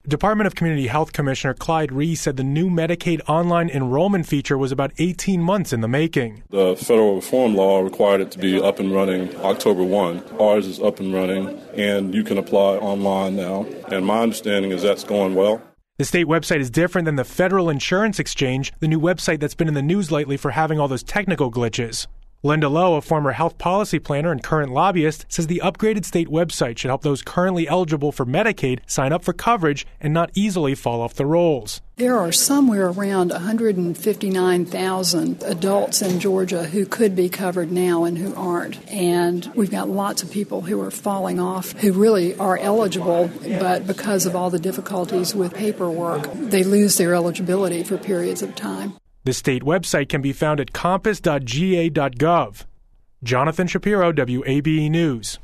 Department of Community Health Commissioner Clyde Reese said the new Medicaid online enrollment feature was about 18 months in the making. The federal reform law required it to be up and running October 1. Ours is up and running, and you can apply online now. And my understanding is that's going well. The state website is different than the Federal Insurance Exchange, the new website that's been in the news lately for having all those technical glitches. Linda Lowe, a former health policy planner and current lobbyist, says the upgraded state website should help those currently eligible for Medicaid sign up for coverage and not easily fall off the rolls. There are somewhere around 159,000 adults in Georgia who could be covered now and who aren't. And we've got lots of people who are falling off who really are eligible, but because of all the difficulties with paperwork, they lose their eligibility for periods of time. The state website can be found at compass.ga.gov. Jonathan Shapiro, WABE News.